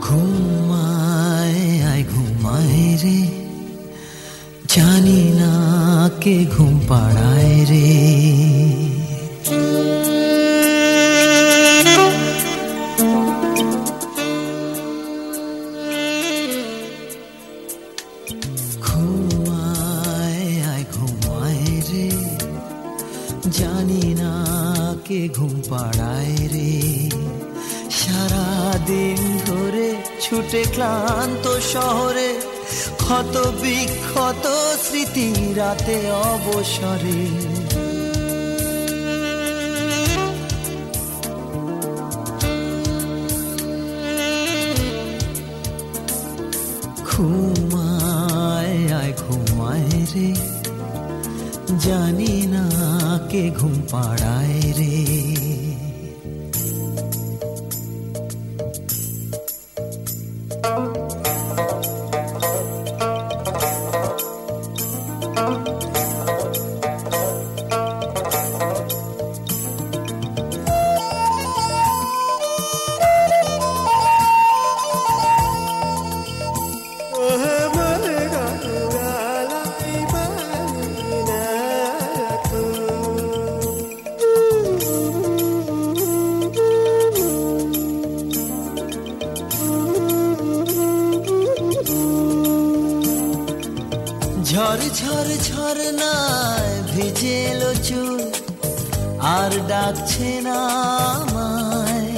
ঘুমায় ঘুমায় রে, জানি না কে ঘুম পাড়ায় রে। ঘুমায় ঘুমায় রে, জানি না কে ঘুম পাড়ায় রে। সারাদিন ধরে ছুটে ক্লান্ত শহরে, ক্ষত বিক্ষত স্মৃতি রাতে অবসরে। ঘুমায় ঘুমায় রে, জানি না কে ঘুম পাড়ায় রে। ঝড় ঝড় ঝরনায় ভিজে এলো চুল, আর ডাকছে না আমায়।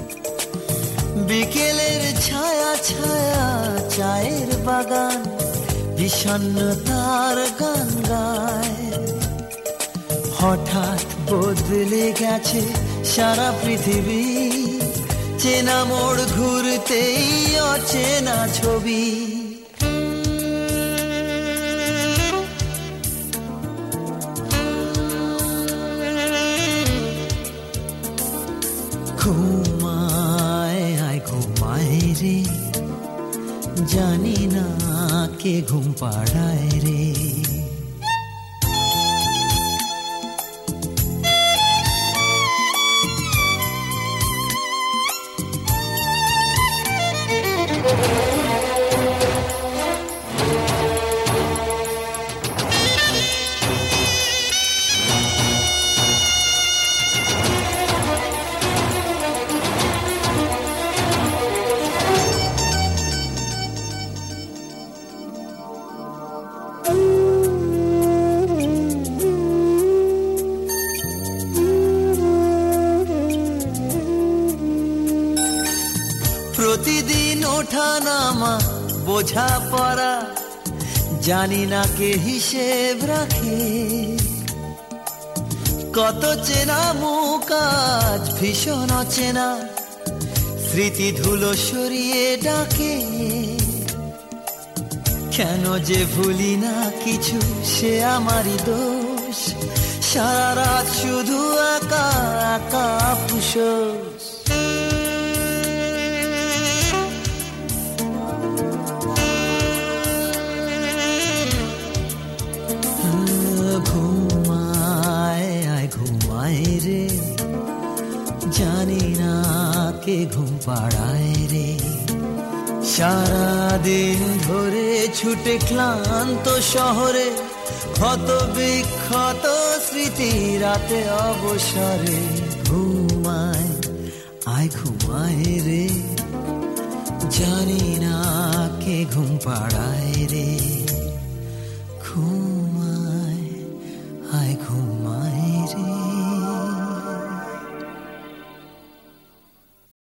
বিকেলের ছায়া ছায়া চায়ের বাগান, বিষণ্ণতার গান গায়। হঠাৎ বদলে গেছে সারা পৃথিবী, চেনা মোড় ঘুরতেই অচেনা ছবি। ঘুমায় ঘুমায় রে, জানি না কে ঘুম পাড়ায় রে। প্রতিদিন ওঠা নামা বোঝা পড়া, জানি না কে হিসেব রাখে। কত চেনা মুখ আজ ভীষণ অচেনা, স্মৃতি ধুলো সরিয়ে ডাকে। কেন যে ভুলি না কিছু, সে আমারই দোষ। সারা রাত শুধু একা একা ফুসোস। ঘুমায় ঘুমায় রে, জানি না কে ঘুম পাড়ায় রে। সারাদিন ধরে ছুটে ক্লান্ত শহরে, ক্ষত বিক্ষত স্মৃতি রাতে অবসরে। ঘুমায় ঘুমায় রে, জানি না কে ঘুম পাড়ায় রে। ঘুমায় ঘুমায়।